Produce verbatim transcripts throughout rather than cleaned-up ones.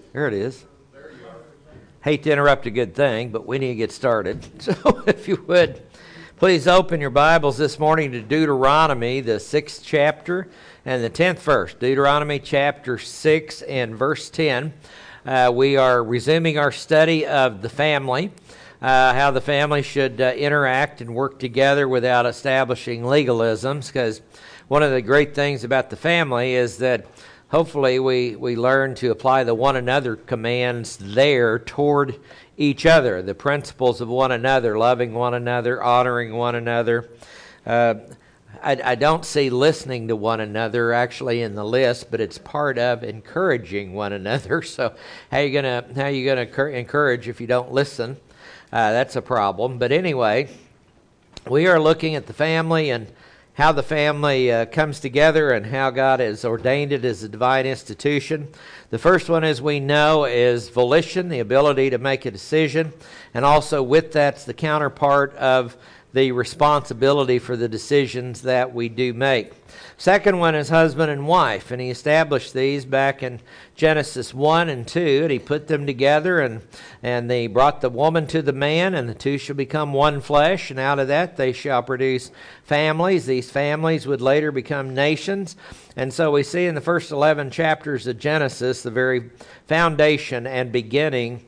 There it is. Hate to interrupt a good thing, but we need to get started. So if you would, please open your Bibles this morning to Deuteronomy, the sixth chapter and the tenth verse. Deuteronomy chapter six and verse ten. Uh, we are resuming our study of the family, uh, how the family should uh, interact and work together without establishing legalisms, because one of the great things about the family is that hopefully we, we learn to apply the one another commands there toward each other, the principles of one another, loving one another, honoring one another. Uh, I, I don't see listening to one another actually in the list, but it's part of encouraging one another. So how you gonna how you gonna encourage if you don't listen? Uh, that's a problem. But anyway, we are looking at the family and how the family uh, comes together and how God has ordained it as a divine institution. The first one, as we know, is volition, the ability to make a decision. And also with that's the counterpart of the responsibility for the decisions that we do make. Second one is husband and wife, and he established these back in Genesis one and two, and he put them together, and, and they brought the woman to the man, and the two shall become one flesh, and out of that they shall produce families. These families would later become nations. And so we see in the first eleven chapters of Genesis the very foundation and beginning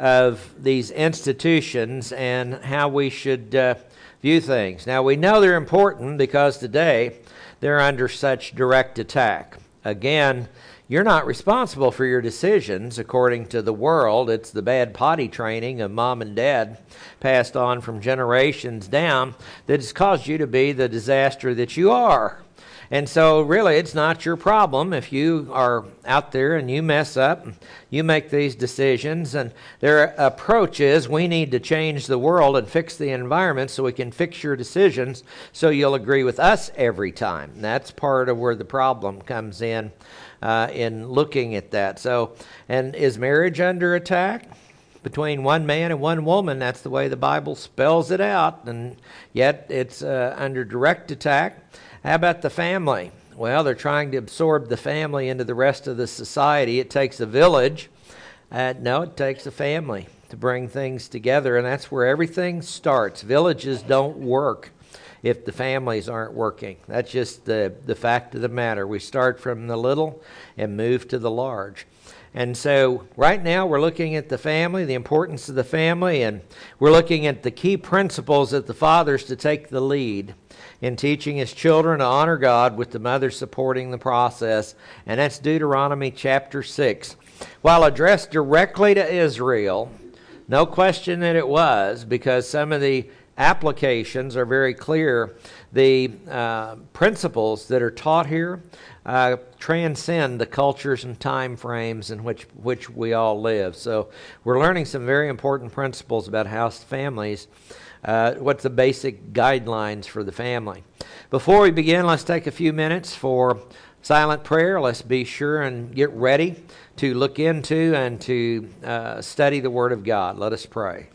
of these institutions and how we should uh, view things. Now, we know they're important because today they're under such direct attack. Again, you're not responsible for your decisions according to the world. It's the bad potty training of mom and dad passed on from generations down that has caused you to be the disaster that you are. And so really it's not your problem if you are out there and you mess up, and you make these decisions, and their approach is we need to change the world and fix the environment so we can fix your decisions so you'll agree with us every time. And that's part of where the problem comes in, uh, in looking at that. So, and is marriage under attack? Between one man and one woman, that's the way the Bible spells it out, and yet it's uh, under direct attack. How about the family? Well, they're trying to absorb the family into the rest of the society. It takes a village. Uh, no, it takes a family to bring things together, and that's where everything starts. Villages don't work if the families aren't working. That's just the, the fact of the matter. We start from the little and move to the large. And so right now we're looking at the family, the importance of the family, and we're looking at the key principles of the fathers to take the lead in teaching his children to honor God, with the mother supporting the process. And that's Deuteronomy chapter six. While addressed directly to Israel, no question that it was, because some of the applications are very clear. The uh, principles that are taught here uh, transcend the cultures and time frames in which, which we all live. So we're learning some very important principles about house families. Uh, what's the basic guidelines for the family? Before we begin, let's take a few minutes for silent prayer. Let's be sure and get ready to look into and to uh, study the Word of God. Let us pray.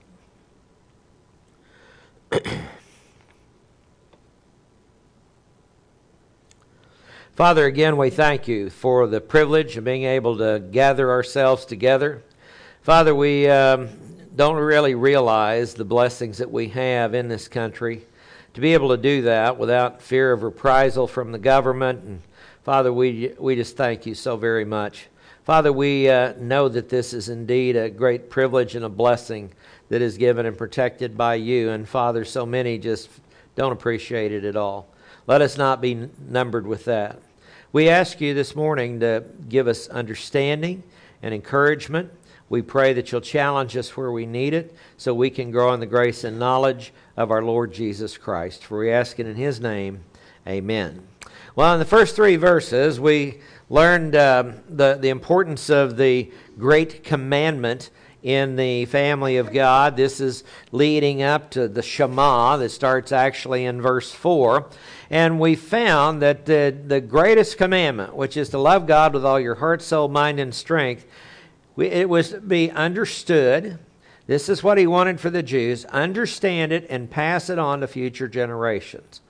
Father, again, we thank you for the privilege of being able to gather ourselves together. Father, we um, don't really realize the blessings that we have in this country to be able to do that without fear of reprisal from the government. And Father, we we just thank you so very much. Father, we uh, know that this is indeed a great privilege and a blessing that is given and protected by you. And Father, so many just don't appreciate it at all. Let us not be numbered with that. We ask you this morning to give us understanding and encouragement. We pray that you'll challenge us where we need it so we can grow in the grace and knowledge of our Lord Jesus Christ. For we ask it in his name, amen. Well, in the first three verses, we learned um, the, the importance of the great commandment in the family of God. This is leading up to the Shema that starts actually in verse four. And we found that the, the greatest commandment, which is to love God with all your heart, soul, mind, and strength, it was to be understood. This is what he wanted for the Jews. Understand it and pass it on to future generations.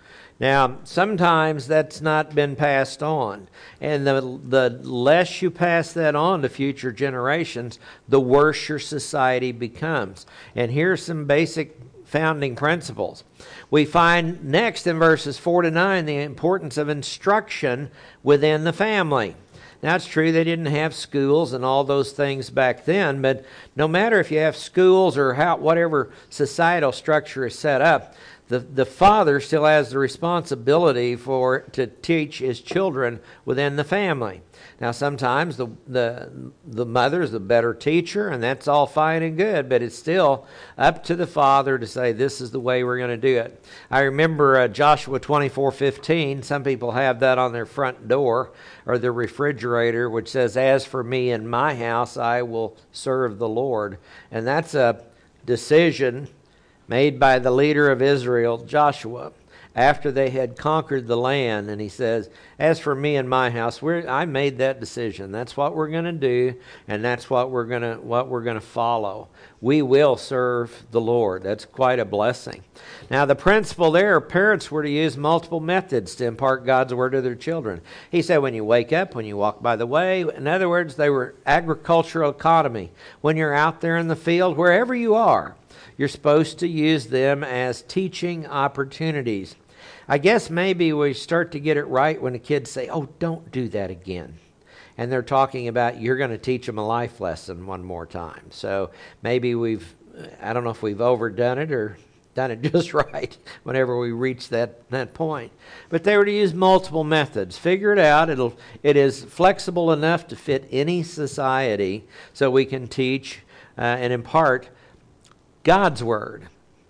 Now, sometimes that's not been passed on. And the, the less you pass that on to future generations, the worse your society becomes. And here's some basic founding principles. We find next in verses four to nine the importance of instruction within the family. Now, it's true they didn't have schools and all those things back then, but no matter if you have schools or how whatever societal structure is set up, the, the father still has the responsibility for to teach his children within the family. Now, sometimes the, the, the mother is the better teacher, and that's all fine and good, but it's still up to the father to say, this is the way we're going to do it. I remember uh, Joshua twenty-four fifteen. Some people have that on their front door or their refrigerator, which says, as for me and my house, I will serve the Lord. And that's a decision made by the leader of Israel, Joshua, after they had conquered the land. And he says, as for me and my house, we're, I made that decision. That's what we're going to do, and that's what we're going to what we're going to follow. We will serve the Lord. That's quite a blessing. Now, the principle there, parents were to use multiple methods to impart God's word to their children. He said, when you wake up, when you walk by the way. In other words, they were agricultural economy. When you're out there in the field, wherever you are, you're supposed to use them as teaching opportunities. I guess maybe we start to get it right when the kids say, oh, don't do that again. And they're talking about you're going to teach them a life lesson one more time. So maybe we've, I don't know if we've overdone it or done it just right whenever we reach that, that point. But they were to use multiple methods. Figure it out. It'll, it is flexible enough to fit any society so we can teach uh, and impart God's word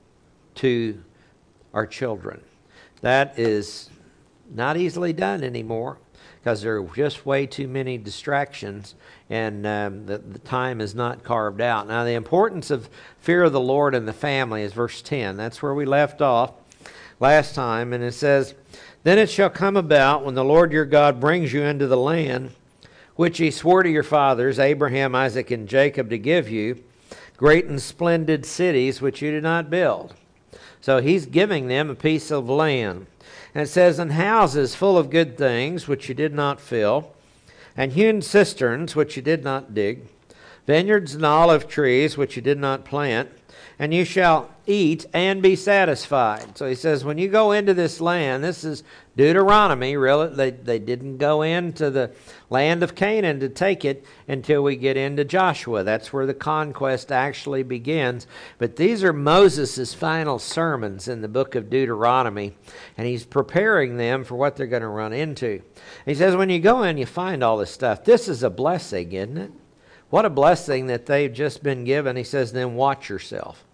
to our children. That is not easily done anymore because there are just way too many distractions, and um, the, the time is not carved out. Now, the importance of fear of the Lord in the family is verse ten. That's where we left off last time, and it says, then it shall come about when the Lord your God brings you into the land which he swore to your fathers, Abraham, Isaac, and Jacob, to give you, great and splendid cities which you did not build. So he's giving them a piece of land. And it says, and houses full of good things which you did not fill, and hewn cisterns which you did not dig, vineyards and olive trees which you did not plant, and you shall eat and be satisfied. So he says, when you go into this land, this is Deuteronomy, really. They, they didn't go into the land of Canaan to take it until we get into Joshua. That's where the conquest actually begins. But these are Moses' final sermons in the book of Deuteronomy, and he's preparing them for what they're going to run into. He says, when you go in, you find all this stuff. This is a blessing, isn't it? What a blessing that they've just been given. He says, then watch yourself,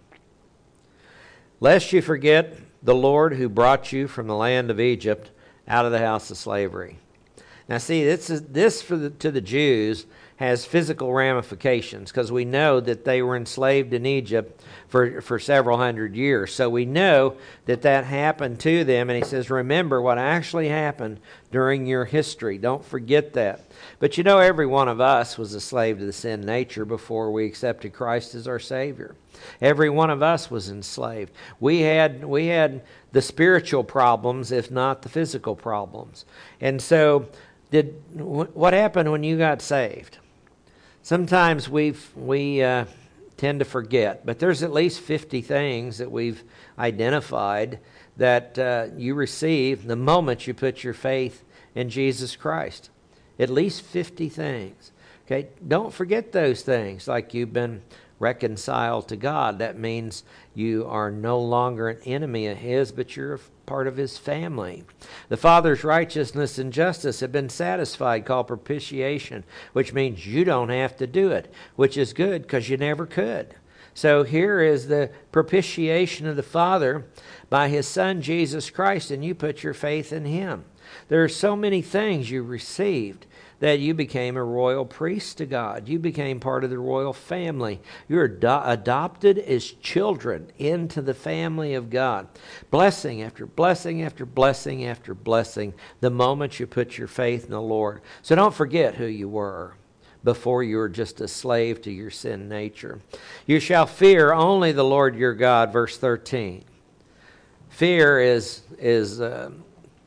lest you forget the Lord who brought you from the land of Egypt out of the house of slavery. Now see, this is this for the, to the Jews has physical ramifications, because we know that they were enslaved in Egypt for, for several hundred years. So we know that that happened to them. And he says, remember what actually happened during your history. Don't forget that. But you know, every one of us was a slave to the sin nature before we accepted Christ as our Savior. Every one of us was enslaved. We had we had the spiritual problems, if not the physical problems. And so, did what happened when you got saved? Sometimes we've, we uh, tend to forget, but there's at least fifty things that we've identified that uh, you receive the moment you put your faith in Jesus Christ. At least fifty things. Okay, don't forget those things, like you've been reconciled to God. That means you are no longer an enemy of His, but you're a part of His family. The Father's righteousness and justice have been satisfied, called propitiation, which means you don't have to do it, which is good because you never could. So here is the propitiation of the Father by His Son, Jesus Christ, and you put your faith in Him. There are so many things you received that you became a royal priest to God. You became part of the royal family. You're ado- adopted as children into the family of God. Blessing after blessing after blessing after blessing the moment you put your faith in the Lord. So don't forget who you were before you were just a slave to your sin nature. You shall fear only the Lord your God, verse thirteen. Fear is, is uh,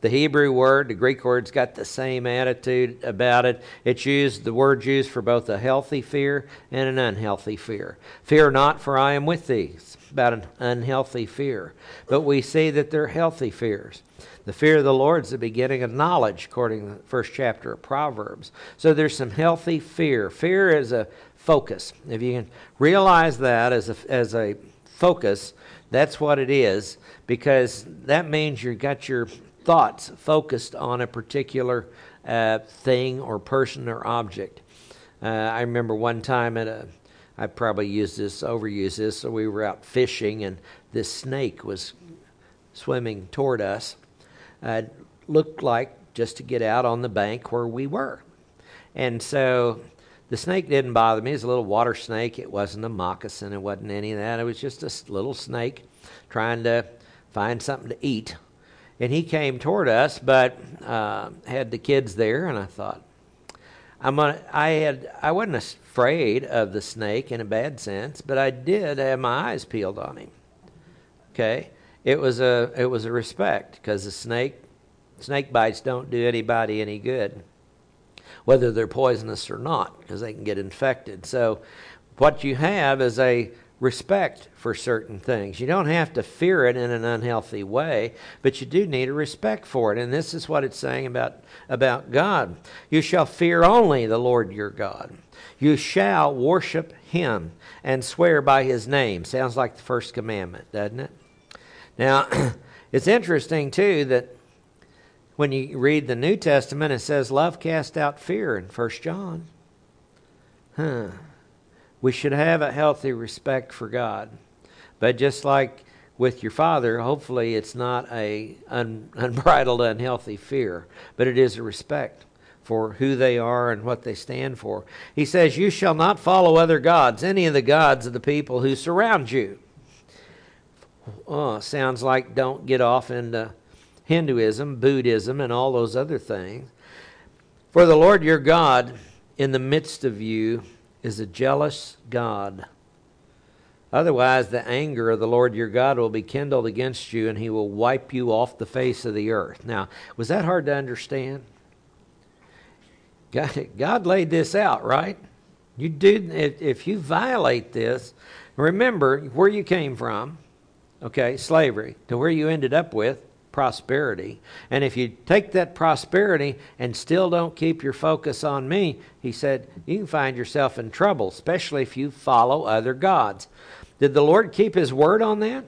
the Hebrew word, the Greek word's got the same attitude about it. It's used, the word's used for both a healthy fear and an unhealthy fear. Fear not, for I am with thee. It's about an unhealthy fear. But we see that they're healthy fears. The fear of the Lord is the beginning of knowledge, according to the first chapter of Proverbs. So there's some healthy fear. Fear is a focus. If you can realize that as a, as a focus, that's what it is, because that means you've got your thoughts focused on a particular uh, thing or person or object. Uh, I remember one time at a, I probably used this, overused this, so we were out fishing and this snake was swimming toward us. Uh, looked like just to get out on the bank where we were. And so the snake didn't bother me. It was a little water snake. It wasn't a moccasin. It wasn't any of that. It was just a little snake trying to find something to eat. And he came toward us, but uh, had the kids there, and I thought, I'm gonna, I had I wasn't afraid of the snake in a bad sense, but I did have my eyes peeled on him. Okay? It was a it was a respect, because the snake snake bites don't do anybody any good, whether they're poisonous or not, because they can get infected. So what you have is a respect for certain things. You don't have to fear it in an unhealthy way, but you do need a respect for it. And this is what it's saying about, about God. You shall fear only the Lord your God. You shall worship him and swear by his name. Sounds like the first commandment, doesn't it? Now, it's interesting, too, that when you read the New Testament, it says love casts out fear in First John. Huh. We should have a healthy respect for God. But just like with your father, hopefully it's not a un, unbridled, unhealthy fear, but it is a respect for who they are and what they stand for. He says, you shall not follow other gods, any of the gods of the people who surround you. Oh, sounds like don't get off into Hinduism, Buddhism, and all those other things. For the Lord your God in the midst of you is a jealous God. Otherwise, the anger of the Lord your God will be kindled against you, and he will wipe you off the face of the earth. Now, was that hard to understand? God, God laid this out, right? You do, if, if you violate this, remember where you came from. Okay, slavery, to where you ended up with prosperity. And if you take that prosperity and still don't keep your focus on me, he said, you can find yourself in trouble, especially if you follow other gods. Did the Lord keep his word on that?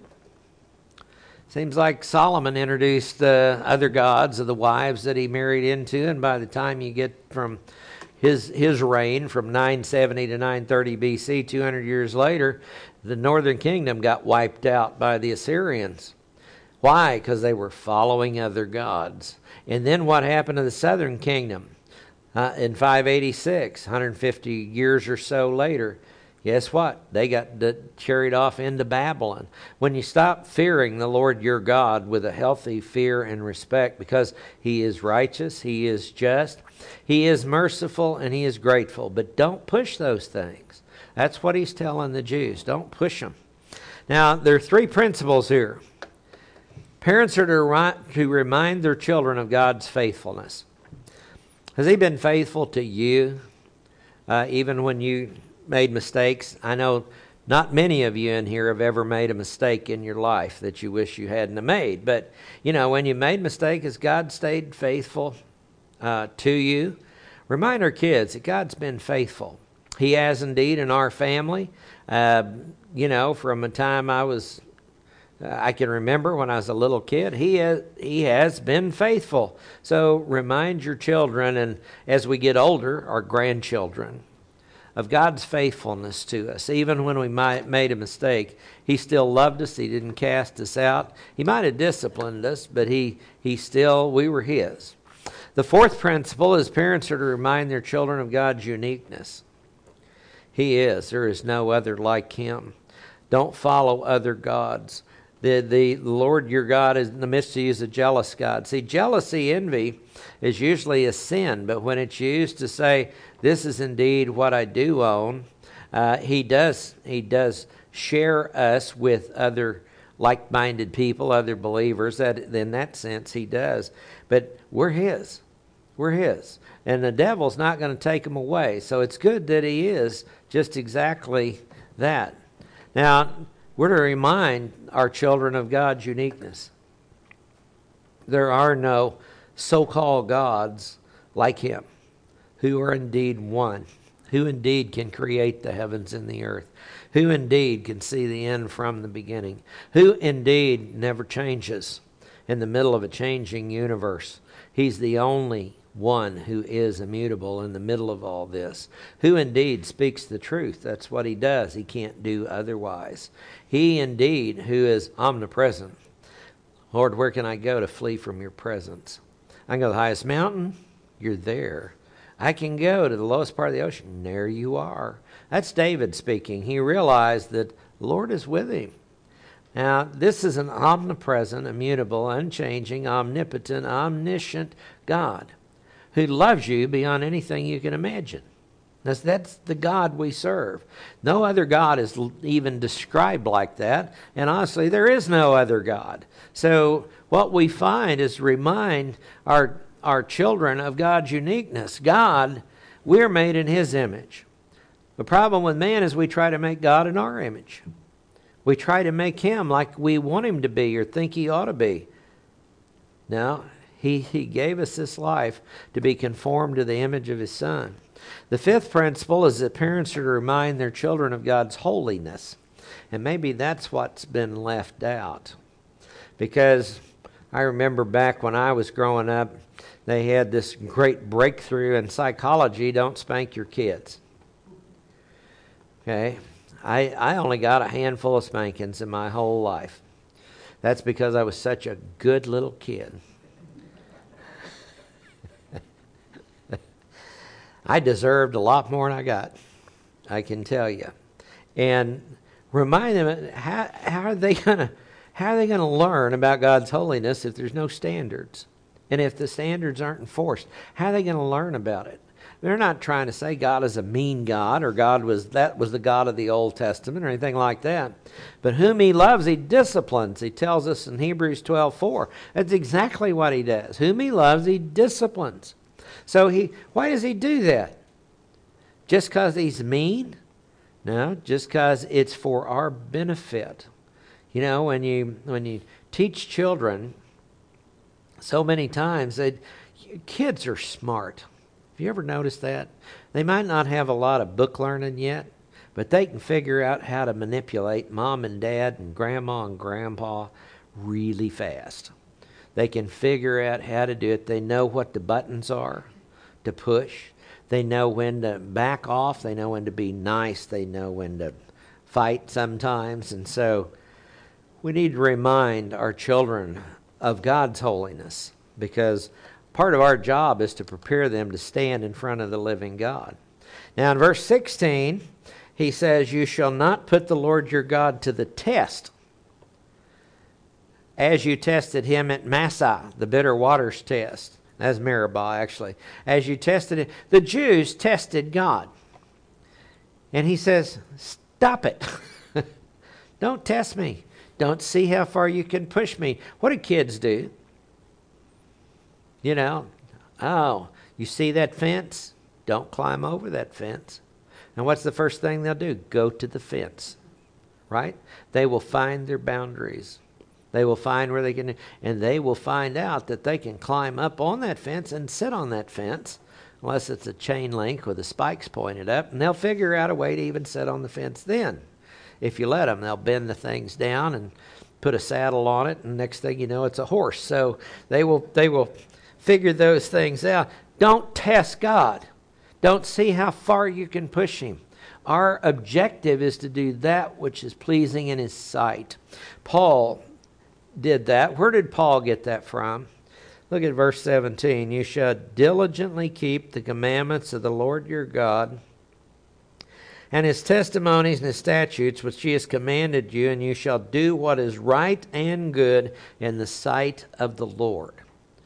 Seems like Solomon introduced uh, other gods of the wives that he married into, and by the time you get from his his reign from nine seventy to nine thirty B C, two hundred years later, the northern kingdom got wiped out by the Assyrians. Why? Because they were following other gods. And then what happened to the southern kingdom? Uh, in five eighty-six, one hundred fifty years or so later, guess what? They got d- carried off into Babylon. When you stop fearing the Lord your God with a healthy fear and respect, because he is righteous, he is just, he is merciful, and he is grateful. But don't push those things. That's what he's telling the Jews. Don't push them. Now, there are three principles here. Parents are to, ri- to remind their children of God's faithfulness. Has he been faithful to you, uh, even when you made mistakes? I know not many of you in here have ever made a mistake in your life that you wish you hadn't have made. But, you know, when you made a mistake, has God stayed faithful uh, to you? Remind our kids that God's been faithful. He has indeed in our family. Uh, you know, from the time I was, uh, I can remember when I was a little kid, he has, he has been faithful. So remind your children, and as we get older, our grandchildren, of God's faithfulness to us. Even when we might made a mistake, he still loved us. He didn't cast us out. He might have disciplined us, but he, he still, we were his. The fourth principle is parents are to remind their children of God's uniqueness. He is. There is no other like him. Don't follow other gods. The, the Lord your God is in the midst of you is a jealous God. See, jealousy, envy is usually a sin, but when it's used to say, this is indeed what I do own, uh, he does he does share us with other like-minded people, other believers. That in that sense he does. But we're his. We're his. And the devil's not going to take him away. So it's good that he is just exactly that. Now, we're to remind our children of God's uniqueness. There are no so-called gods like him, who are indeed one, who indeed can create the heavens and the earth, who indeed can see the end from the beginning, who indeed never changes in the middle of a changing universe. He's the only one who is immutable in the middle of all this, who indeed speaks the truth. That's what he does. He can't do otherwise. He indeed who is omnipresent. Lord, where can I go to flee from your presence? I can go to the highest mountain. You're there. I can go to the lowest part of the ocean. There you are. That's David speaking. He realized that the Lord is with him. Now, this is an omnipresent, immutable, unchanging, omnipotent, omniscient God who loves you beyond anything you can imagine. That's, that's the God we serve. No other God is even described like that. And honestly, there is no other God. So what we find is remind our, our children of God's uniqueness. God, we're made in his image. The problem with man is we try to make God in our image. We try to make him like we want him to be or think he ought to be. No, he, he gave us this life to be conformed to the image of his Son. The fifth principle is that parents are to remind their children of God's holiness. And maybe that's what's been left out. Because I remember back when I was growing up, they had this great breakthrough in psychology: don't spank your kids. Okay? I, I only got a handful of spankings in my whole life. That's because I was such a good little kid. I deserved a lot more than I got, I can tell you. And remind them, how, how are they gonna how are they gonna learn about God's holiness if there's no standards? And if the standards aren't enforced, how are they gonna learn about it? They're not trying to say God is a mean God, or God was that was the God of the Old Testament, or anything like that. But whom he loves, he disciplines. He tells us in Hebrews twelve four. That's exactly what he does. Whom he loves, he disciplines. So he, why does he do that? Just because he's mean? No, just because it's for our benefit. You know, when you when you teach children, so many times that kids are smart. Have you ever noticed that? They might not have a lot of book learning yet, but they can figure out how to manipulate mom and dad and grandma and grandpa really fast. They can figure out how to do it. They know what the buttons are to push. They know when to back off. They know when to be nice. They know when to fight sometimes. And so we need to remind our children of God's holiness, because part of our job is to prepare them to stand in front of the living God. Now in verse sixteen, he says, you shall not put the Lord your God to the test, as you tested him at Massah, the bitter waters test. That's Meribah, actually. As you tested it. The Jews tested God. And he says, stop it. Don't test me. Don't see how far you can push me. What do kids do? You know, oh, you see that fence? Don't climb over that fence. And what's the first thing they'll do? Go to the fence, right? They will find their boundaries. They will find where they can, and they will find out that they can climb up on that fence and sit on that fence, unless it's a chain link with the spikes pointed up, and they'll figure out a way to even sit on the fence then. If you let them, they'll bend the things down and put a saddle on it, and next thing you know, it's a horse. So they will, they will figure those things out. Don't test God. Don't see how far you can push him. Our objective is to do that which is pleasing in his sight. Paul did that. Where did Paul get that from? Look at verse seventeen. You shall diligently keep the commandments of the Lord your God, and his testimonies and his statutes which he has commanded you, and you shall do what is right and good in the sight of the Lord.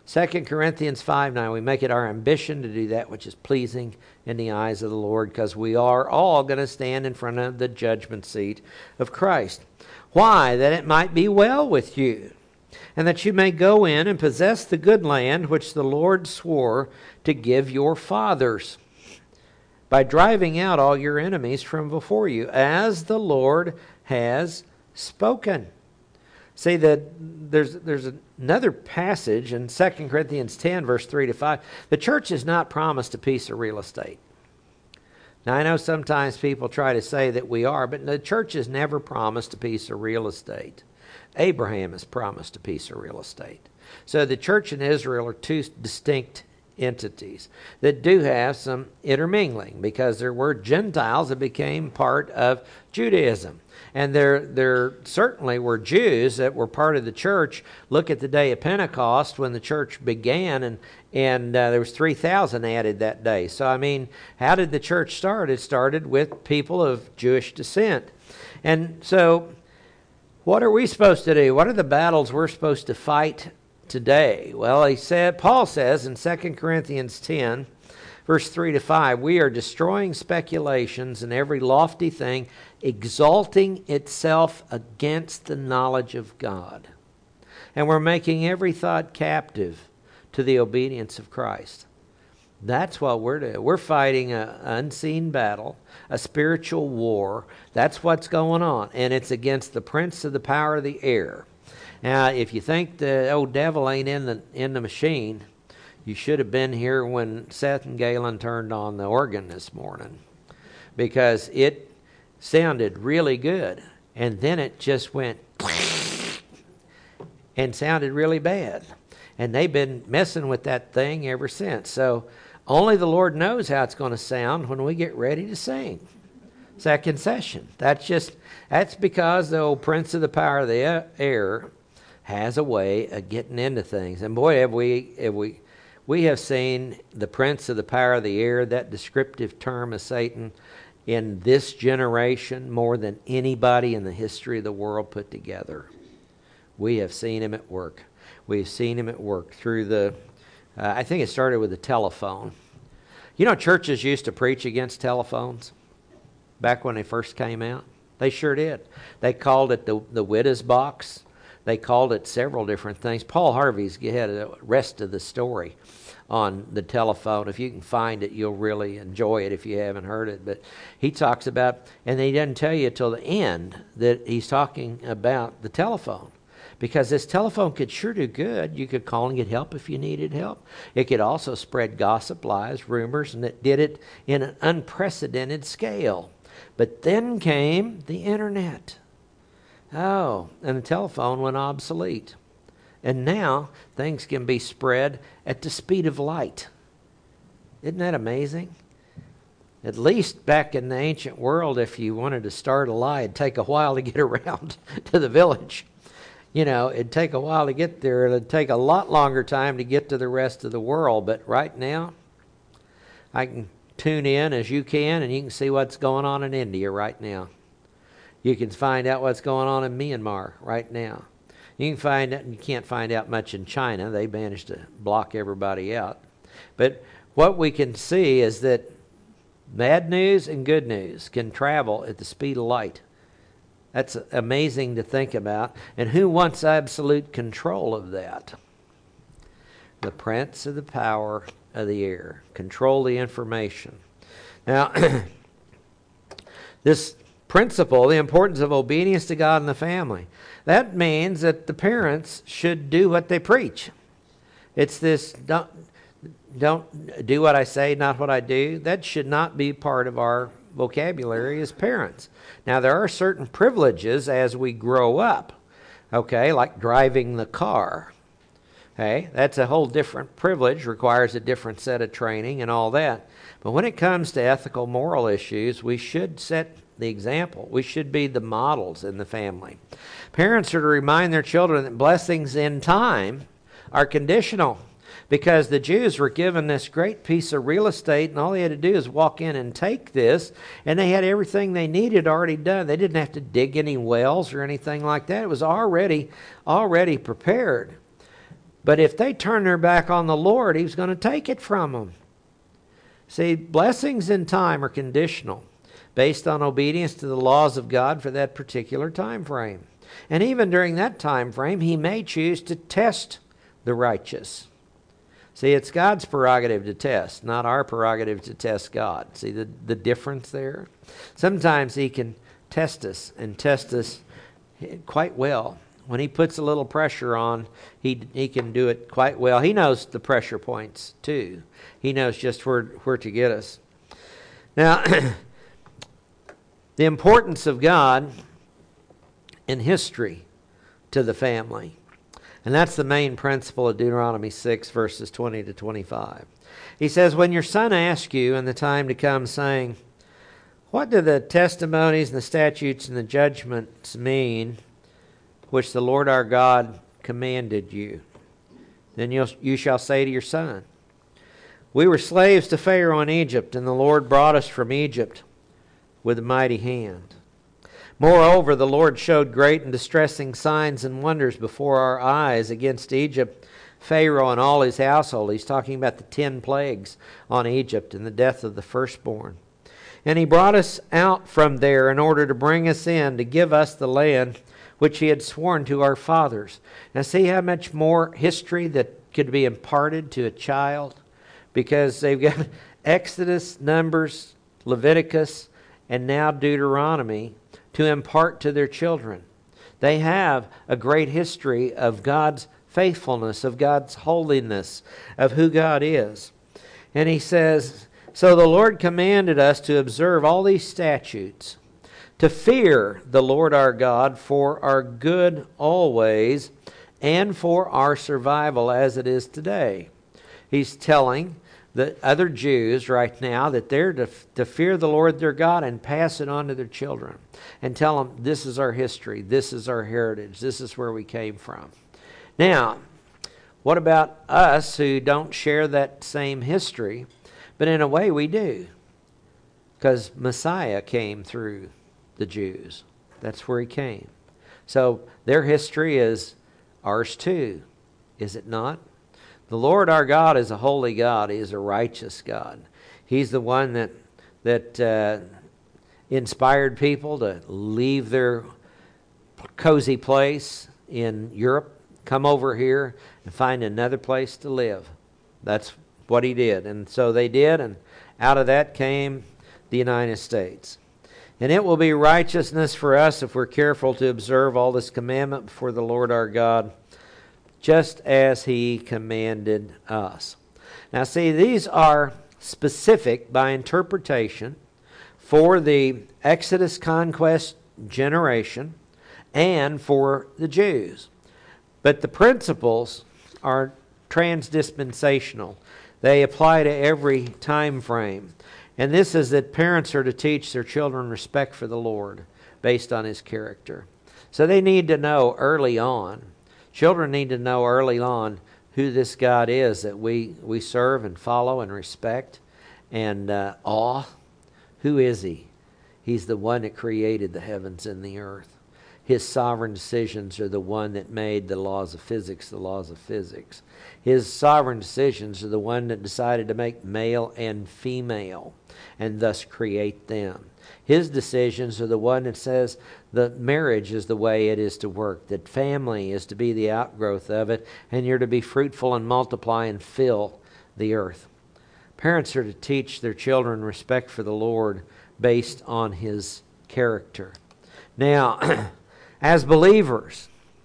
Second Corinthians five nine, we make it our ambition to do that which is pleasing in the eyes of the Lord, because we are all going to stand in front of the judgment seat of Christ. Why? That it might be well with you, and that you may go in and possess the good land which the Lord swore to give your fathers, by driving out all your enemies from before you, as the Lord has spoken. See, that there's there's another passage in Second Corinthians ten, verse three to five. The church is not promised a piece of real estate. Now, I know sometimes people try to say that we are, but the church is never promised a piece of real estate. Abraham is promised a piece of real estate. So the church and Israel are two distinct entities that do have some intermingling, because there were Gentiles that became part of Judaism. And there, there certainly were Jews that were part of the church. Look at the day of Pentecost when the church began, and, and uh, there was three thousand added that day. So, I mean, how did the church start? It started with people of Jewish descent. And so, what are we supposed to do? What are the battles we're supposed to fight today? Well, he said, Paul says in Second Corinthians ten, verse three to five, we are destroying speculations and every lofty thing exalting itself against the knowledge of God. And we're making every thought captive to the obedience of Christ. That's what we're doing. We're fighting an unseen battle, a spiritual war. That's what's going on. And it's against the prince of the power of the air. Now, if you think the old devil ain't in the in the machine, you should have been here when Seth and Galen turned on the organ this morning, because it sounded really good, and then it just went and sounded really bad. And they've been messing with that thing ever since. So only the Lord knows how it's going to sound when we get ready to sing. Second session. That's just, that's because the old prince of the power of the air has a way of getting into things. And boy, have we, have we, we have seen the prince of the power of the air, that descriptive term of Satan, in this generation more than anybody in the history of the world put together. We have seen him at work. We've seen him at work through the, uh, I think it started with the telephone. You know, churches used to preach against telephones back when they first came out. They sure did. They called it the, the widow's box. They called it several different things. Paul Harvey's had the rest of the story on the telephone. If you can find it, you'll really enjoy it if you haven't heard it. But he talks about, and he doesn't tell you till the end that he's talking about the telephone. Because this telephone could sure do good. You could call and get help if you needed help. It could also spread gossip, lies, rumors, and it did it in an unprecedented scale. But then came the internet. Oh, and the telephone went obsolete. And now things can be spread at the speed of light. Isn't that amazing? At least back in the ancient world, if you wanted to start a lie, it'd take a while to get around to the village. You know, it'd take a while to get there. It'd take a lot longer time to get to the rest of the world. But right now, I can tune in as you can, and you can see what's going on in India right now. You can find out what's going on in Myanmar right now. You can find out, and you can't find out much in China. They managed to block everybody out. But what we can see is that bad news and good news can travel at the speed of light. That's amazing to think about. And who wants absolute control of that? The prince of the power of the air. Control the information. Now, this principle, the importance of obedience to God and the family, that means that the parents should do what they preach. It's this, don't, don't do what I say, not what I do. That should not be part of our vocabulary as parents. Now, there are certain privileges as we grow up, okay, like driving the car. Okay, that's a whole different privilege, requires a different set of training and all that. But when it comes to ethical, moral issues, we should set the example. We should be the models in the family. Parents are to remind their children that blessings in time are conditional, because the Jews were given this great piece of real estate, and all they had to do is walk in and take this, and they had everything they needed already done. They didn't have to dig any wells or anything like that. It was already, already prepared. But if they turn their back on the Lord, He's going to take it from them. See, blessings in time are conditional, based on obedience to the laws of God for that particular time frame. And even during that time frame, He may choose to test the righteous. See, it's God's prerogative to test, not our prerogative to test God. See the, the difference there? Sometimes He can test us and test us quite well. When He puts a little pressure on, he, he can do it quite well. He knows the pressure points too. He knows just where, where to get us. Now, the importance of God in history to the family. And that's the main principle of Deuteronomy six, verses twenty to twenty-five. He says, when your son asks you in the time to come, saying, what do the testimonies and the statutes and the judgments mean, which the Lord our God commanded you? Then you'll, you shall say to your son, we were slaves to Pharaoh in Egypt, and the Lord brought us from Egypt with a mighty hand. Moreover, the Lord showed great and distressing signs and wonders before our eyes against Egypt, Pharaoh and all his household. He's talking about the ten plagues on Egypt and the death of the firstborn. And He brought us out from there in order to bring us in, to give us the land which He had sworn to our fathers. Now see how much more history that could be imparted to a child? Because they've got Exodus, Numbers, Leviticus, and now Deuteronomy to impart to their children. They have a great history of God's faithfulness, of God's holiness, of who God is. And He says, so the Lord commanded us to observe all these statutes, to fear the Lord our God for our good always, and for our survival as it is today. He's telling the other Jews right now that they're to, to fear the Lord their God and pass it on to their children. And tell them, this is our history, this is our heritage, this is where we came from. Now, what about us who don't share that same history? But in a way we do. Because Messiah came through the Jews. That's where He came. So their history is ours too, is it not? The Lord our God is a holy God. He is a righteous God. He's the one that that uh, inspired people to leave their cozy place in Europe, come over here and find another place to live. That's what He did. And so they did, and out of that came the United States. And it will be righteousness for us if we're careful to observe all this commandment before the Lord our God, just as He commanded us. Now see, these are specific by interpretation for the Exodus conquest generation and for the Jews. But the principles are transdispensational. They apply to every time frame. And this is that parents are to teach their children respect for the Lord based on His character. So they need to know early on, children need to know early on who this God is that we, we serve and follow and respect and uh, awe. Who is He? He's the one that created the heavens and the earth. His sovereign decisions are the one that made the laws of physics the laws of physics. His sovereign decisions are the one that decided to make male and female and thus create them. His decisions are the one that says that marriage is the way it is to work, that family is to be the outgrowth of it, and you're to be fruitful and multiply and fill the earth. Parents are to teach their children respect for the Lord based on His character. Now, as believers,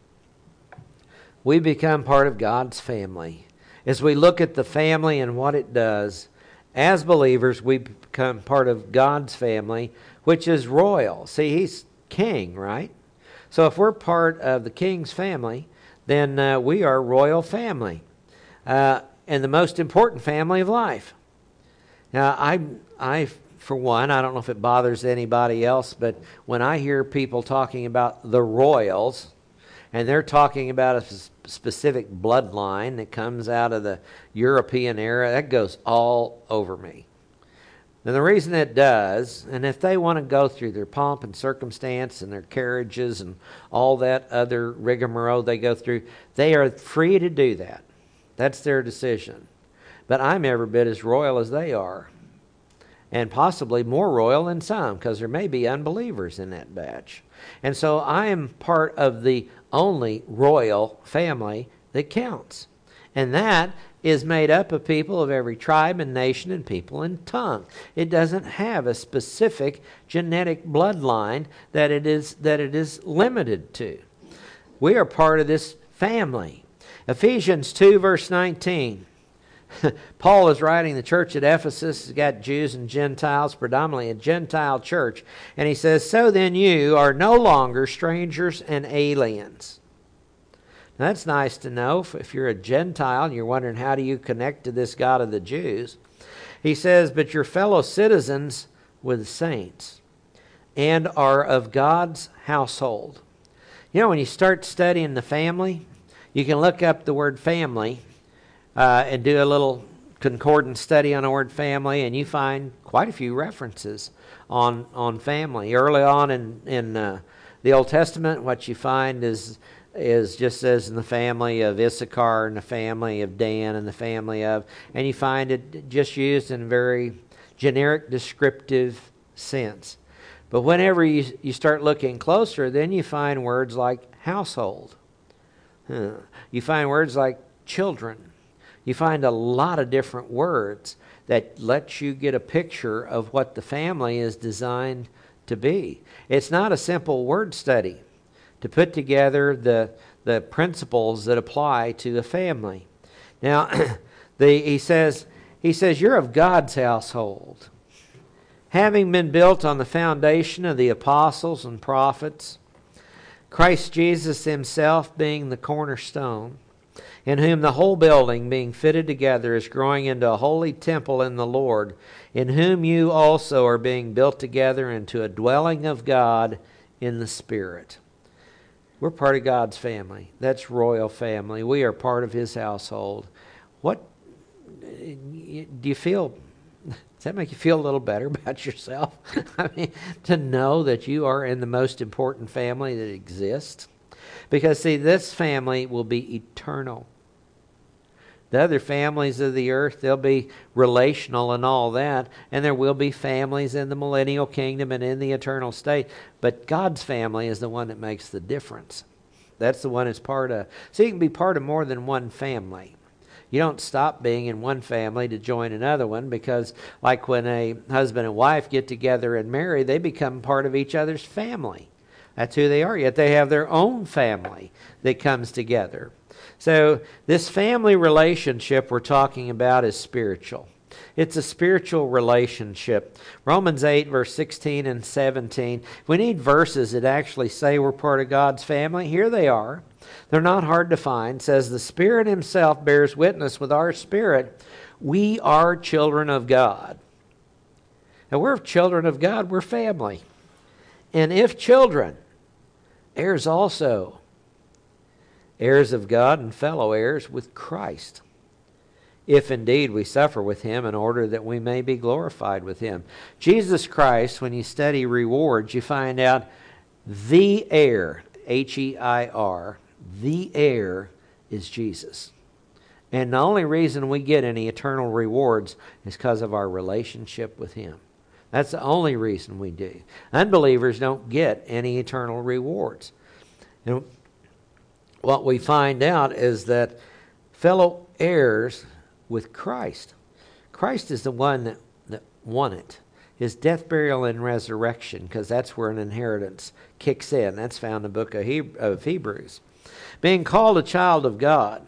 we become part of God's family. As we look at the family and what it does, as believers, we become part of God's family, which is royal. See, He's king, right? So if we're part of the king's family, then uh, we are royal family. Uh, and the most important family of life. Now, I, I, for one, I don't know if it bothers anybody else, but when I hear people talking about the royals, and they're talking about a specific bloodline that comes out of the European era, that goes all over me. And the reason it does, and if they want to go through their pomp and circumstance and their carriages and all that other rigmarole they go through, they are free to do that. That's their decision. But I'm every bit as royal as they are. And possibly more royal than some, because there may be unbelievers in that batch. And so I am part of the only royal family that counts. And that is made up of people of every tribe and nation and people and tongue. It doesn't have a specific genetic bloodline that it is that it is limited to. We are part of this family. Ephesians two, verse nineteen. Paul is writing the church at Ephesus. He's got Jews and Gentiles, predominantly a Gentile church. And he says, so then you are no longer strangers and aliens. Now that's nice to know if you're a Gentile and you're wondering how do you connect to this God of the Jews. He says, but you're fellow citizens with the saints and are of God's household. You know, when you start studying the family, you can look up the word family Uh, and do a little concordant study on the word family, and you find quite a few references on on family. Early on in in uh, the Old Testament, what you find is is just as in the family of Issachar and the family of Dan and the family of, and you find it just used in a very generic, descriptive sense. But whenever you you start looking closer, then you find words like household. Huh. You find words like children. You find a lot of different words that let you get a picture of what the family is designed to be. It's not a simple word study to put together the, the principles that apply to a family. Now, the, he says, he says, you're of God's household, having been built on the foundation of the apostles and prophets, Christ Jesus himself being the cornerstone, in whom the whole building being fitted together is growing into a holy temple in the Lord, in whom you also are being built together into a dwelling of God in the Spirit. We're part of God's family. That's royal family. We are part of his household. What do you feel? Does that make you feel a little better about yourself? I mean, to know that you are in the most important family that exists. Because, see, this family will be eternal. The other families of the earth, they'll be relational and all that. And there will be families in the millennial kingdom and in the eternal state. But God's family is the one that makes the difference. That's the one it's part of. So you can be part of more than one family. You don't stop being in one family to join another one, because like when a husband and wife get together and marry, they become part of each other's family. That's who they are. Yet they have their own family that comes together. So this family relationship we're talking about is spiritual. It's a spiritual relationship. Romans eight, verse sixteen and seventeen. We need verses that actually say we're part of God's family. Here they are. They're not hard to find. It says, the Spirit himself bears witness with our spirit. We are children of God. And we're children of God. We're family. And if children, heirs also, heirs of God and fellow heirs with Christ, if indeed we suffer with him, in order that we may be glorified with him. Jesus Christ, when you study rewards, you find out the heir, H E I R, the heir is Jesus. And the only reason we get any eternal rewards is because of our relationship with him. That's the only reason we do. Unbelievers don't get any eternal rewards. And what we find out is that fellow heirs with Christ. Christ is the one that, that won it. His death, burial, and resurrection, because that's where an inheritance kicks in. That's found in the book of, Heb- of Hebrews. Being called a child of God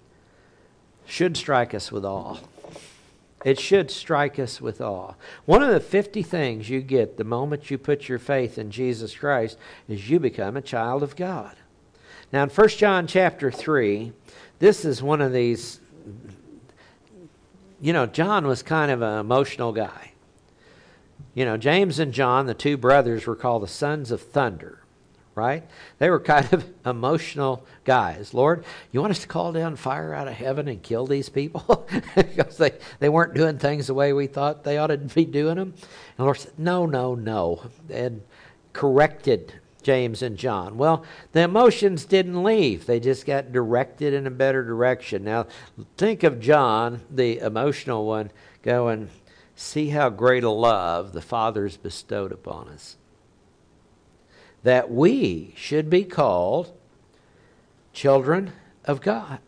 should strike us with awe. It should strike us with awe. One of the fifty things you get the moment you put your faith in Jesus Christ is you become a child of God. Now in First John chapter three, this is one of these, you know, John was kind of an emotional guy. You know, James and John, the two brothers, were called the sons of thunder, right? They were kind of emotional guys. Lord, you want us to call down fire out of heaven and kill these people? Because they, they weren't doing things the way we thought they ought to be doing them. And the Lord said, no, no, no. And corrected James and John. Well, the emotions didn't leave. They just got directed in a better direction. Now, think of John, the emotional one, going, see how great a love the Father's bestowed upon us, that we should be called children of God.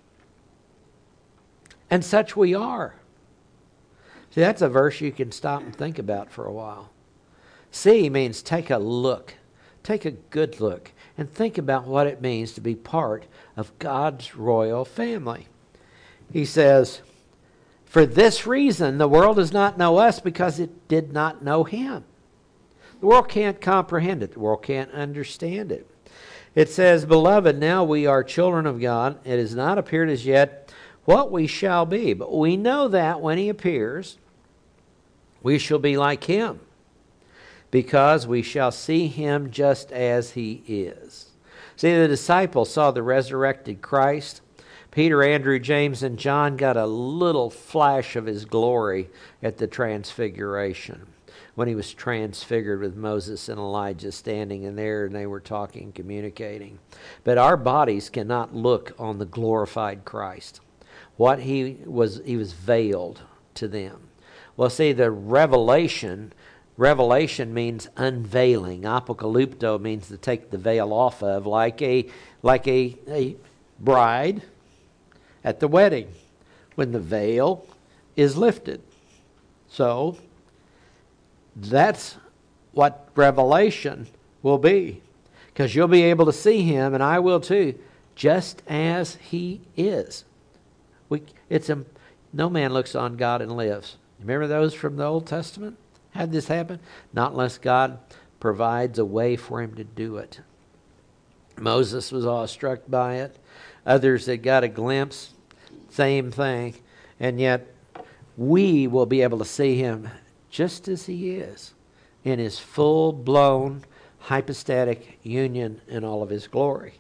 And such we are. See, that's a verse you can stop and think about for a while. See means take a look. Take a good look and think about what it means to be part of God's royal family. He says, for this reason, the world does not know us because it did not know Him. The world can't comprehend it. The world can't understand it. It says, beloved, now we are children of God. It has not appeared as yet what we shall be. But we know that when He appears, we shall be like Him, because we shall see Him just as He is. See, the disciples saw the resurrected Christ. Peter, Andrew, James, and John got a little flash of His glory at the transfiguration, when He was transfigured with Moses and Elijah standing in there and they were talking, communicating. But our bodies cannot look on the glorified Christ. What He was, He was veiled to them. Well, see, the revelation, revelation means unveiling. Apocalypto means to take the veil off of, like a, like a, a bride at the wedding, when the veil is lifted. So, that's what revelation will be. Because you'll be able to see Him, and I will too, just as He is. We, it's a, no man looks on God and lives. Remember those from the Old Testament? Had this happen? Not unless God provides a way for him to do it. Moses was awestruck by it. Others that got a glimpse, same thing. And yet, we will be able to see Him just as He is, in His full-blown, hypostatic union in all of His glory.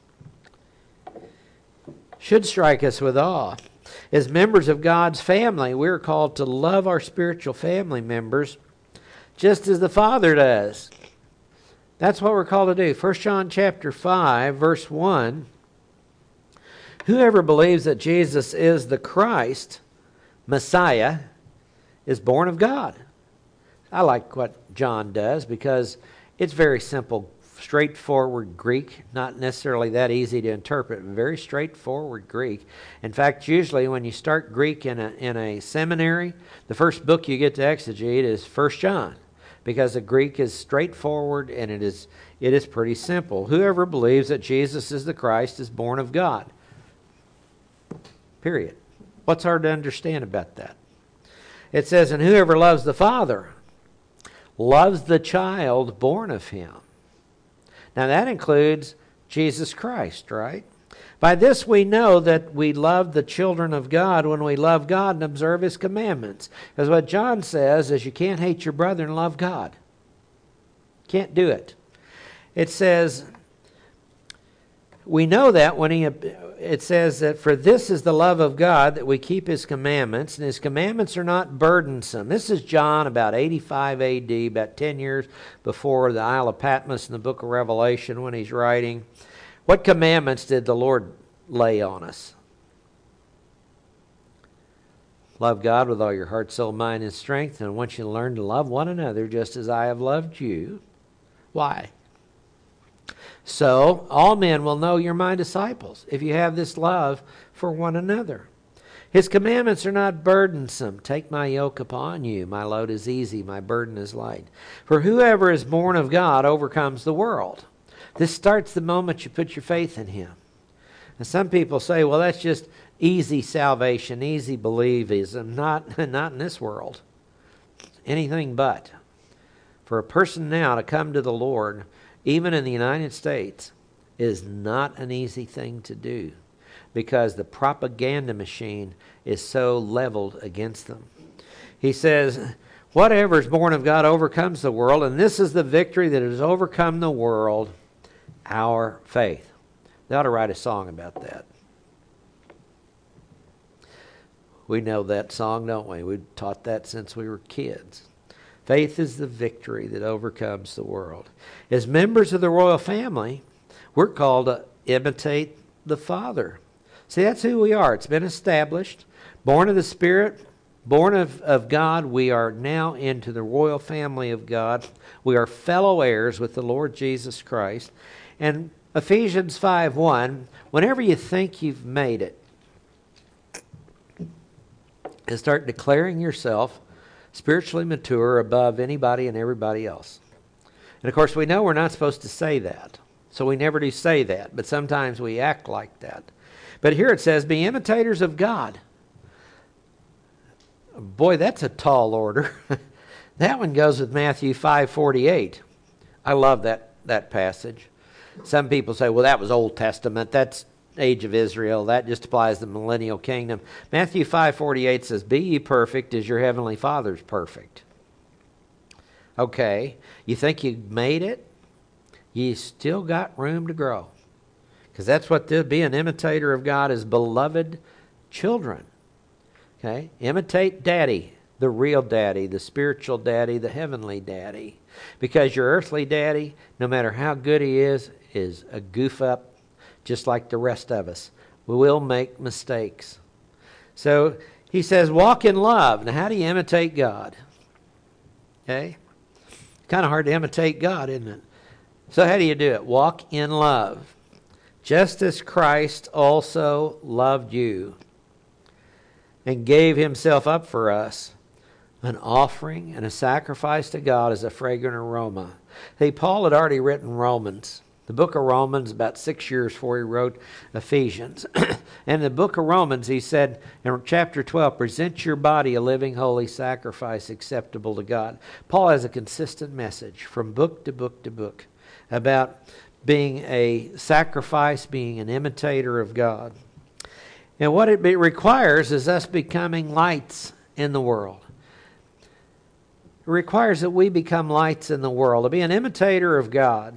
Should strike us with awe. As members of God's family, we're called to love our spiritual family members just as the Father does. That's what we're called to do. First John chapter five, verse one. Whoever believes that Jesus is the Christ, Messiah, is born of God. I like what John does because it's very simple, straightforward Greek, not necessarily that easy to interpret, but very straightforward Greek. In fact, usually when you start Greek in a, in a seminary, the first book you get to exegete is First John, because the Greek is straightforward and it is, it is pretty simple. Whoever believes that Jesus is the Christ is born of God. Period. What's hard to understand about that? It says, and whoever loves the Father loves the child born of Him. Now that includes Jesus Christ, right? By this we know that we love the children of God when we love God and observe His commandments. Because what John says is you can't hate your brother and love God. Can't do it. It says, we know that when he, it says that for this is the love of God, that we keep His commandments, and His commandments are not burdensome. This is John about eighty-five A D, about ten years before the Isle of Patmos in the book of Revelation when he's writing. What commandments did the Lord lay on us? Love God with all your heart, soul, mind, and strength, and I want you to learn to love one another just as I have loved you. Why? So all men will know you're my disciples if you have this love for one another. His commandments are not burdensome. Take my yoke upon you. My load is easy. My burden is light. For whoever is born of God overcomes the world. This starts the moment you put your faith in Him. And some people say, well, that's just easy salvation, easy believism. Not, not in this world. Anything but. For a person now to come to the Lord, even in the United States, is not an easy thing to do, because the propaganda machine is so leveled against them. He says, whatever is born of God overcomes the world, and this is the victory that has overcome the world, our faith. They ought to write a song about that. We know that song, don't we? We've taught that since we were kids. Faith is the victory that overcomes the world. As members of the royal family, we're called to imitate the Father. See, that's who we are. It's been established. Born of the Spirit, born of, of God, we are now into the royal family of God. We are fellow heirs with the Lord Jesus Christ. And Ephesians five one, whenever you think you've made it, and start declaring yourself spiritually mature above anybody and everybody else. And of course, we know we're not supposed to say that. So we never do say that, but sometimes we act like that. But here it says, be imitators of God. Boy, that's a tall order. That one goes with Matthew five forty-eight. I love that, that passage. Some people say, well, that was Old Testament. That's age of Israel. That just applies to the millennial kingdom. Matthew five forty-eight says, be ye perfect as your heavenly Father's perfect. Okay, you think you made it? You still got room to grow. Because that's what to be an imitator of God is beloved children. Okay, imitate daddy, the real daddy, the spiritual daddy, the heavenly daddy. Because your earthly daddy, no matter how good he is, is a goof up just like the rest of us. We will make mistakes. So he says, walk in love. Now, how do you imitate God? Okay? Kind of hard to imitate God, isn't it? So how do you do it? Walk in love. Just as Christ also loved you and gave himself up for us, an offering and a sacrifice to God as a fragrant aroma. See, Paul had already written Romans. The book of Romans about six years before he wrote Ephesians. And in the book of Romans, he said in chapter twelve, present your body a living, holy sacrifice acceptable to God. Paul has a consistent message from book to book to book about being a sacrifice, being an imitator of God. And what it requires is us becoming lights in the world. It requires that we become lights in the world. To be an imitator of God.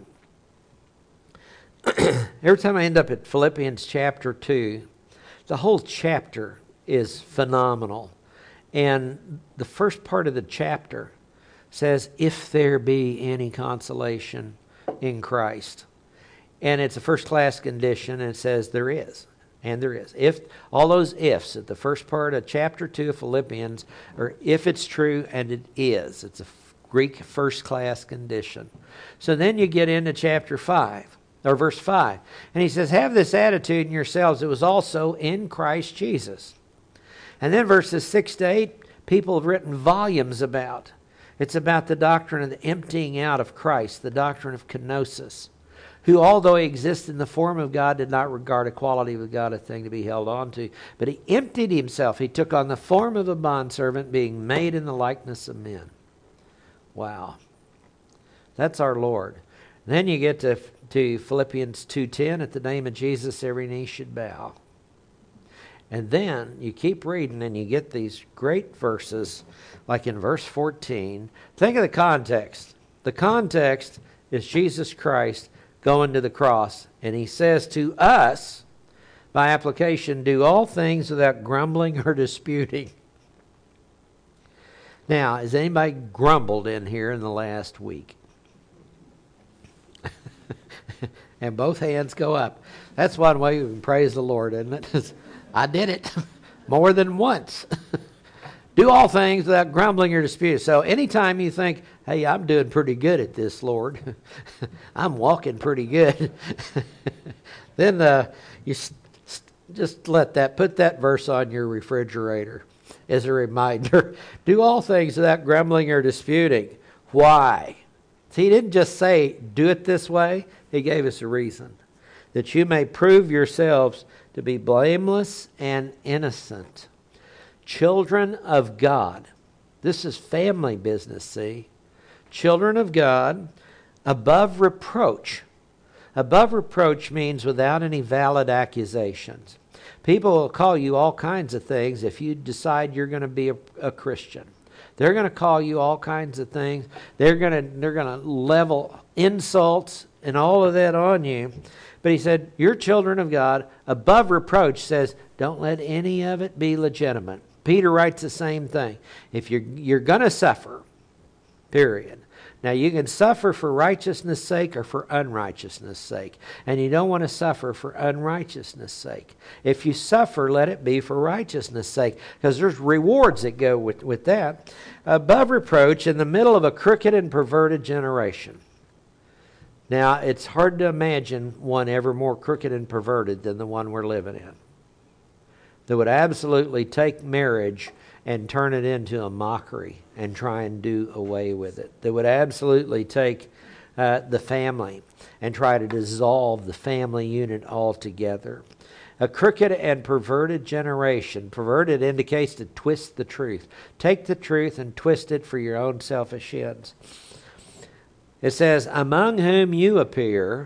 Every time I end up at Philippians chapter two, the whole chapter is phenomenal. And the first part of the chapter says, if there be any consolation in Christ. And it's a first-class condition, and it says there is. And there is. If all those ifs at the first part of chapter two of Philippians are if it's true, and it is. It's a Greek first-class condition. So then you get into chapter five. Or verse five. And he says, have this attitude in yourselves. It was also in Christ Jesus. And then verses six to eight, people have written volumes about. It's about the doctrine of the emptying out of Christ, the doctrine of kenosis, who, although he existed in the form of God, did not regard equality with God a thing to be held on to. But he emptied himself. He took on the form of a bondservant, being made in the likeness of men. Wow. That's our Lord. And then you get to to Philippians two ten, at the name of Jesus every knee should bow. And then you keep reading and you get these great verses, like in verse fourteen. Think of the context. The context is Jesus Christ going to the cross. And he says to us, by application, do all things without grumbling or disputing. Now, has anybody grumbled in here in the last week? And both hands go up. That's one way we can praise the Lord, isn't it? I did it more than once. Do all things without grumbling or dispute. So anytime you think, hey, I'm doing pretty good at this, Lord. I'm walking pretty good. Then uh, you st- just let that, put that verse on your refrigerator as a reminder. Do all things without grumbling or disputing. Why? See, he didn't just say, do it this way. He gave us a reason. That you may prove yourselves to be blameless and innocent. Children of God. This is family business, see? Children of God, above reproach. Above reproach means without any valid accusations. People will call you all kinds of things if you decide you're going to be a, a Christian. They're going to call you all kinds of things. They're going to they're going to level insults and all of that on you. But he said, you're children of God. Above reproach says, don't let any of it be legitimate. Peter writes the same thing. If you're you're going to suffer, Period. Now, you can suffer for righteousness' sake or for unrighteousness' sake. And you don't want to suffer for unrighteousness' sake. If you suffer, let it be for righteousness' sake. Because there's rewards that go with, with that. Above reproach, in the middle of a crooked and perverted generation. Now, it's hard to imagine one ever more crooked and perverted than the one we're living in. That would absolutely take marriage and turn it into a mockery and try and do away with it. That would absolutely take uh, the family and try to dissolve the family unit altogether. A crooked and perverted generation. Perverted indicates to twist the truth. Take the truth and twist it for your own selfish ends. It says, among whom you appear,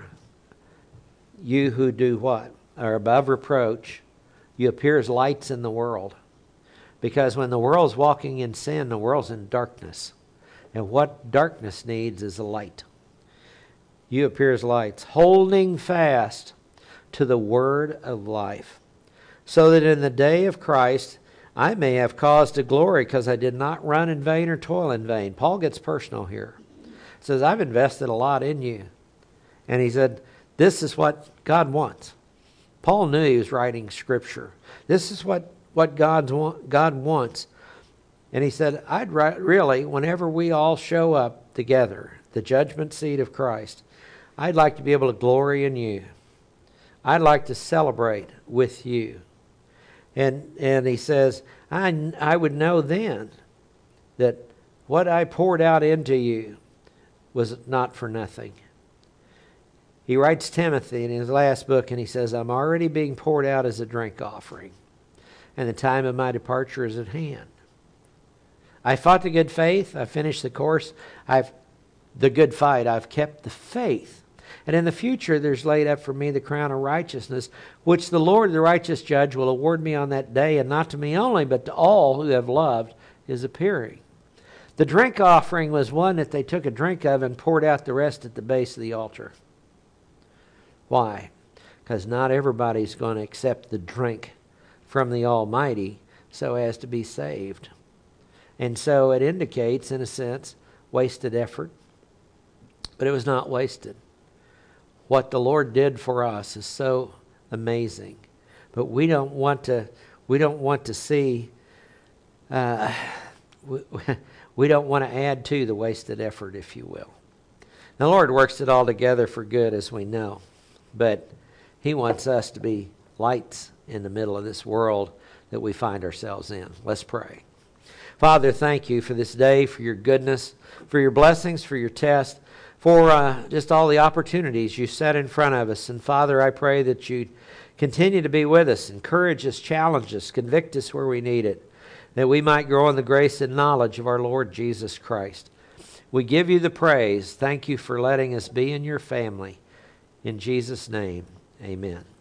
you who do what? Are above reproach. You appear as lights in the world. Because when the world's walking in sin, the world's in darkness. And what darkness needs is a light. You appear as lights, holding fast to the word of life, so that in the day of Christ I may have cause to glory, because I did not run in vain or toil in vain. Paul gets personal here. He says, I've invested a lot in you. And he said, this is what God wants. Paul knew he was writing Scripture. This is what what God's want, God wants. And he said, I'd really, whenever we all show up together, the judgment seat of Christ, I'd like to be able to glory in you. I'd like to celebrate with you. And and he says, I, I would know then that what I poured out into you was not for nothing. He writes Timothy in his last book, and he says, I'm already being poured out as a drink offering, and the time of my departure is at hand. I fought the good faith. I finished the course. I've the good fight. I've kept the faith. And in the future there's laid up for me the crown of righteousness, which the Lord, the righteous judge, will award me on that day, and not to me only, but to all who have loved his appearing. The drink offering was one that they took a drink of and poured out the rest at the base of the altar. Why? Because not everybody's going to accept the drink from the Almighty so as to be saved. And so it indicates, in a sense, wasted effort. But it was not wasted. What the Lord did for us is so amazing. But we don't want to, we don't want to see, uh, we, we don't want to add to the wasted effort, if you will. The Lord works it all together for good, as we know. But he wants us to be lights in the middle of this world that we find ourselves in. Let's pray. Father, thank you for this day, for your goodness, for your blessings, for your test, for uh, just all the opportunities you set in front of us. And Father, I pray that you continue to be with us, encourage us, challenge us, convict us where we need it, that we might grow in the grace and knowledge of our Lord Jesus Christ. We give you the praise. Thank you for letting us be in your family. In Jesus' name, amen.